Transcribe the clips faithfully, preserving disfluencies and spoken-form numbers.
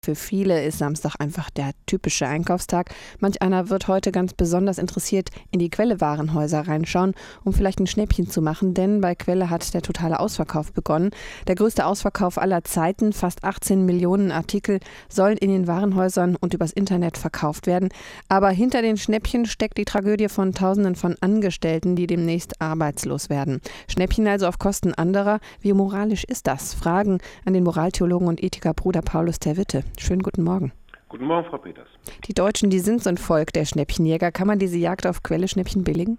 Für viele ist Samstag einfach der typische Einkaufstag. Manch einer wird heute ganz besonders interessiert in die Quelle-Warenhäuser reinschauen, um vielleicht ein Schnäppchen zu machen, denn bei Quelle hat der totale Ausverkauf begonnen. Der größte Ausverkauf aller Zeiten, fast achtzehn Millionen Artikel sollen in den Warenhäusern und übers Internet verkauft werden. Aber hinter den Schnäppchen steckt die Tragödie von Tausenden von Angestellten, die demnächst arbeitslos werden. Schnäppchen also auf Kosten anderer. Wie moralisch ist das? Fragen an den Moraltheologen und Ethiker Bruder Paulus ter Witte. Schönen guten Morgen. Guten Morgen, Frau Peters. Die Deutschen, die sind so ein Volk der Schnäppchenjäger. Kann man diese Jagd auf Quelle-Schnäppchen billigen?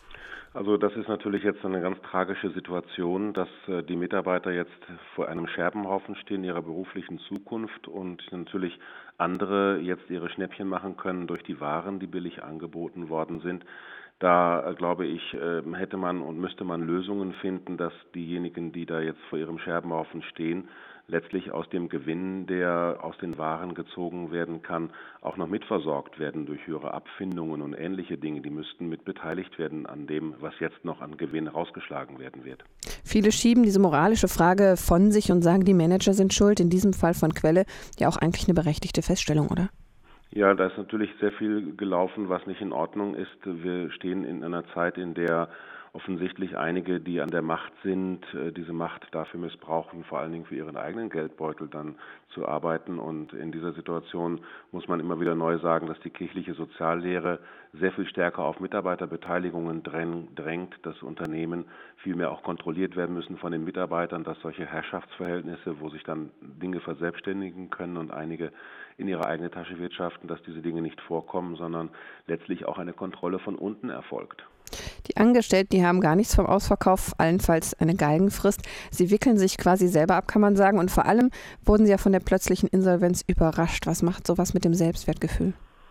Also das ist natürlich jetzt eine ganz tragische Situation, dass äh, die Mitarbeiter jetzt vor einem Scherbenhaufen stehen ihrer beruflichen Zukunft und natürlich andere jetzt ihre Schnäppchen machen können durch die Waren, die billig angeboten worden sind. Da, äh, glaube ich, äh, hätte man und müsste man Lösungen finden, dass diejenigen, die da jetzt vor ihrem Scherbenhaufen stehen, letztlich aus dem Gewinn, der aus den Waren gezogen werden kann, auch noch mitversorgt werden durch höhere Abfindungen und ähnliche Dinge. Die müssten mit beteiligt werden an dem, was jetzt noch an Gewinn rausgeschlagen werden wird. Viele schieben diese moralische Frage von sich und sagen, die Manager sind schuld. In diesem Fall von Quelle ja auch eigentlich eine berechtigte Feststellung, oder? Ja, da ist natürlich sehr viel gelaufen, was nicht in Ordnung ist. Wir stehen in einer Zeit, in der offensichtlich einige, die an der Macht sind, diese Macht dafür missbrauchen, vor allen Dingen für ihren eigenen Geldbeutel dann zu arbeiten. Und in dieser Situation muss man immer wieder neu sagen, dass die kirchliche Soziallehre sehr viel stärker auf Mitarbeiterbeteiligungen drängt, dass Unternehmen viel mehr auch kontrolliert werden müssen von den Mitarbeitern, dass solche Herrschaftsverhältnisse, wo sich dann Dinge verselbstständigen können und einige in ihre eigene Tasche wirtschaften, dass diese Dinge nicht vorkommen, sondern letztlich auch eine Kontrolle von unten erfolgt. Die Angestellten, die haben gar nichts vom Ausverkauf, allenfalls eine Galgenfrist. Sie wickeln sich quasi selber ab, kann man sagen. Und vor allem wurden sie ja von der plötzlichen Insolvenz überrascht. Was macht sowas mit dem Selbstwertgefühl?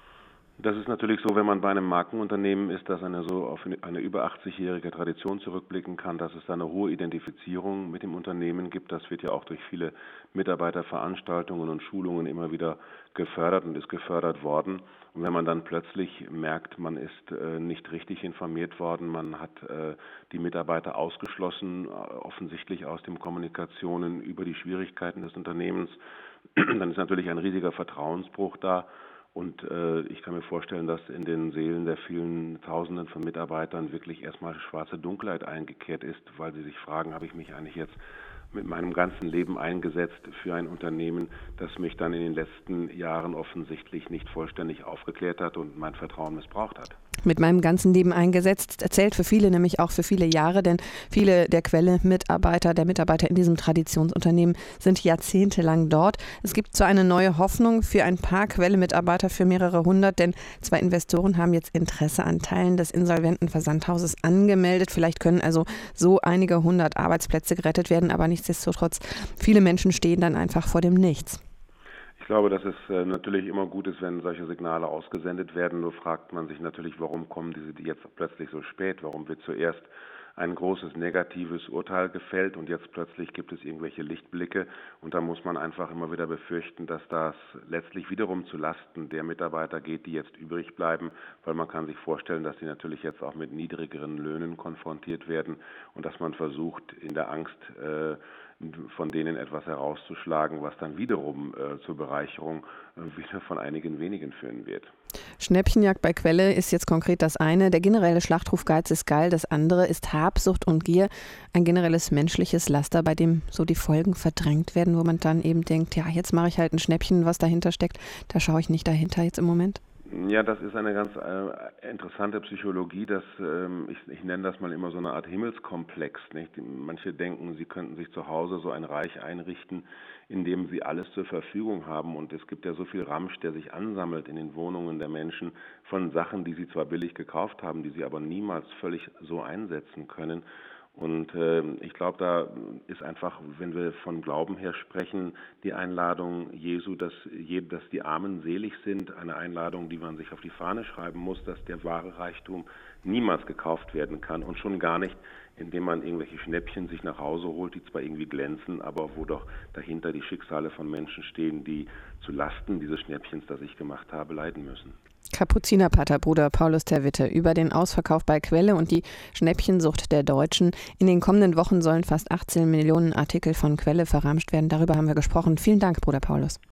Das ist natürlich so, wenn man bei einem Markenunternehmen ist, das eine so auf eine über achtzig-jährige Tradition zurückblicken kann, dass es da eine hohe Identifizierung mit dem Unternehmen gibt. Das wird ja auch durch viele Mitarbeiterveranstaltungen und Schulungen immer wieder gefördert und ist gefördert worden. Und wenn man dann plötzlich merkt, man ist äh, nicht richtig informiert worden, man hat äh, die Mitarbeiter ausgeschlossen, äh, offensichtlich aus den Kommunikationen über die Schwierigkeiten des Unternehmens, dann ist natürlich ein riesiger Vertrauensbruch da. Und äh, ich kann mir vorstellen, dass in den Seelen der vielen Tausenden von Mitarbeitern wirklich erstmal schwarze Dunkelheit eingekehrt ist, weil sie sich fragen, habe ich mich eigentlich jetzt mit meinem ganzen Leben eingesetzt für ein Unternehmen, das mich dann in den letzten Jahren offensichtlich nicht vollständig aufgeklärt hat und mein Vertrauen missbraucht hat. Mit meinem ganzen Leben eingesetzt, zählt für viele nämlich auch für viele Jahre, denn viele der Quelle-Mitarbeiter, der Mitarbeiter in diesem Traditionsunternehmen sind jahrzehntelang dort. Es gibt so eine neue Hoffnung für ein paar Quelle-Mitarbeiter, für mehrere hundert, denn zwei Investoren haben jetzt Interesse an Teilen des insolventen Versandhauses angemeldet. Vielleicht können also so einige hundert Arbeitsplätze gerettet werden, aber nichtsdestotrotz, viele Menschen stehen dann einfach vor dem Nichts. Ich glaube, dass es äh, natürlich immer gut ist, wenn solche Signale ausgesendet werden. Nur fragt man sich natürlich, warum kommen diese die jetzt plötzlich so spät? Warum wird zuerst ein großes negatives Urteil gefällt und jetzt plötzlich gibt es irgendwelche Lichtblicke? Und da muss man einfach immer wieder befürchten, dass das letztlich wiederum zu Lasten der Mitarbeiter geht, die jetzt übrig bleiben, weil man kann sich vorstellen, dass sie natürlich jetzt auch mit niedrigeren Löhnen konfrontiert werden und dass man versucht, in der Angst äh, von denen etwas herauszuschlagen, was dann wiederum äh, zur Bereicherung äh, wieder von einigen wenigen führen wird. Schnäppchenjagd bei Quelle ist jetzt konkret das eine. Der generelle Schlachtruf Geiz ist geil. Das andere ist Habsucht und Gier. Ein generelles menschliches Laster, bei dem so die Folgen verdrängt werden, wo man dann eben denkt, ja, jetzt mache ich halt ein Schnäppchen, was dahinter steckt. Da schaue ich nicht dahinter jetzt im Moment. Ja, das ist eine ganz äh, interessante Psychologie, dass ähm, ich, ich nenne das mal immer so eine Art Himmelskomplex. Nicht? Manche denken, sie könnten sich zu Hause so ein Reich einrichten, in dem sie alles zur Verfügung haben. Und es gibt ja so viel Ramsch, der sich ansammelt in den Wohnungen der Menschen von Sachen, die sie zwar billig gekauft haben, die sie aber niemals völlig so einsetzen können. Und äh, ich glaube, da ist einfach, wenn wir von Glauben her sprechen, die Einladung Jesu, dass, je, dass die Armen selig sind, eine Einladung, die man sich auf die Fahne schreiben muss, dass der wahre Reichtum niemals gekauft werden kann und schon gar nicht, indem man irgendwelche Schnäppchen sich nach Hause holt, die zwar irgendwie glänzen, aber wo doch dahinter die Schicksale von Menschen stehen, die zu Lasten dieses Schnäppchens, das ich gemacht habe, leiden müssen. Kapuzinerpater Bruder Paulus ter Witte über den Ausverkauf bei Quelle und die Schnäppchensucht der Deutschen. In den kommenden Wochen sollen fast achtzehn Millionen Artikel von Quelle verramscht werden. Darüber haben wir gesprochen. Vielen Dank, Bruder Paulus.